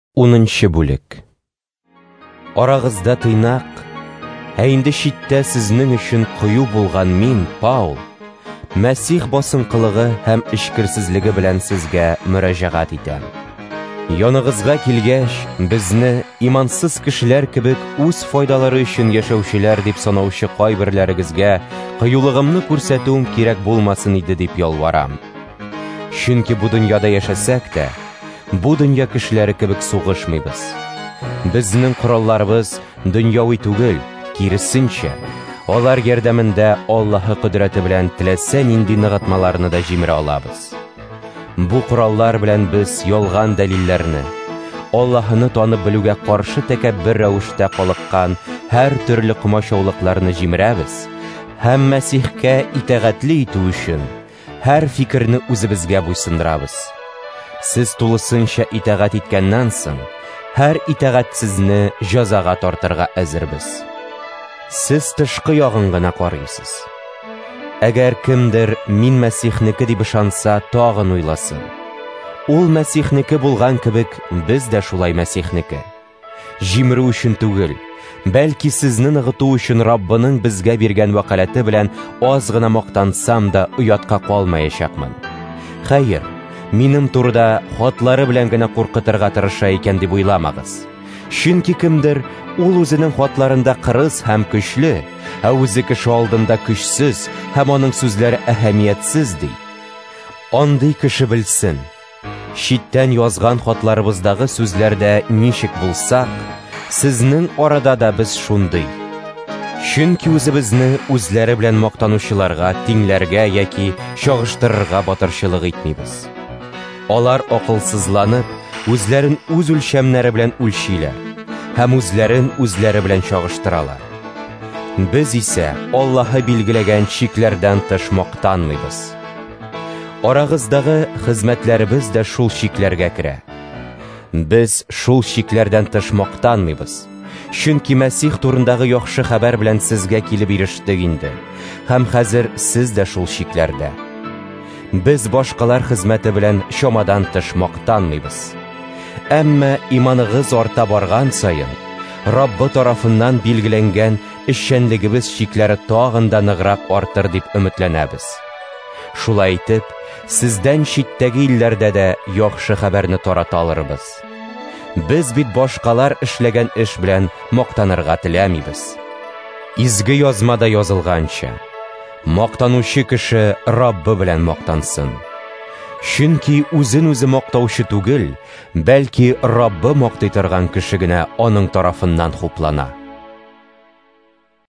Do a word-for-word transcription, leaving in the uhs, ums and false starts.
унынчы бүлек. Арагызда тыйнак, ә инде читтә сезнең өчен кыю булган мин, Паул, Мәсих басынкылыгы һәм эшкерсезлеге белән сезгә мөрәҗәгать итәм. Яныгызга килгәч, безне имансыз кешеләр кебек үз файдалары өчен яшәүчеләр дип санаучы кайберләрегезгә кыюлыгымны күрсәтүем кирәк булмасын иде дип ялварам. Чөнки бу дөньяда яшәсәк тә, бу дөнья кешеләре кебек сугышмыйбыз. Безнең коралларыбыз дөньяви түгел, киресенчә, алар ярдәмендә Аллаһы кодрәте белән теләсә нинди ныгытмаларны да җимерә алабыз. Бу кораллар белән без ялган дәлилләрне, Аллаһыны танып белүгә каршы тәкәббер рәвештә калыккан һәр төрле комачаулыкларны җимерәбез һәм Мәсихкә итәгатьле итү өчен һәр фикерне үзебезгә буйсындырабыз. Сез тулысынча итәгать иткәннән соң, һәр итәгатьсезне җәзага тартырга әзербез. Сез тышкы ягын гына карыйсыз. Әгәр кемдер мин Мәсихнеке дип ышанса, тагын уйласын. Ул Мәсихнеке булган кебек, без дә шулай Мәсихнеке. Җимерү өчен түгел, бәлки сезне ныгыту өчен Раббының безгә биргән вәкаләте белән аз гына мактансам да оятка калмаячакмын. Хәер, минем турыда хатлары белән генә куркытырга тырыша икән дип уйламагыз. Чөнки кемдер ул үзенең хатларында кырыс һәм көчле, ә үзе кеше алдында көчсез һәм аның сүзләре әһәмиятсез ди. Андый кеше белсен, читтән язган хатларыбыздагы сүзләрдә ничек булсак, сезнең арада да без шундый. Чөнки үзебезне үзләре белән мактанучыларга, тиңләргә яки чагыштырырга батырчылык итмибез. Алар акылсызланып, үзләрен үз үлчәмнәре белән үлчиләр һәм үзләрен үзләре белән чагыштыралар. Без исә Аллаһы билгеләгән чикләрдән тыш мактанмыйбыз. Арагыздагы хезмәтләребез дә шул чикләргә керә. Без шул чикләрдән тыш мактанмыйбыз. Чөнки Мәсих турындагы яхшы хәбәр белән сезгә килеп ирештек инде, һәм хәзер сез дә шул чикләрдә. Без башкалар хезмәте белән чамадан тыш мактанмыйбыз. Әмма иманыгыз арта барган саен, Раббы тарафыннан билгеләнгән эшчәнлегебез чикләре тагын да ныграк артыр дип өметләнәбез. Шулай итеп, сездән читтәге илләрдә дә яхшы хәбәрне тарата алырбыз. Без бит башкалар эшләгән эш белән мактанырга теләмибез. Изге язмада язылганча, мактанучы кеше Раббы белән мактансын. Чөнки үзен үзе мактаучы түгел, бәлки Раббы мактый торган кеше генә аның тарафыннан хуплана.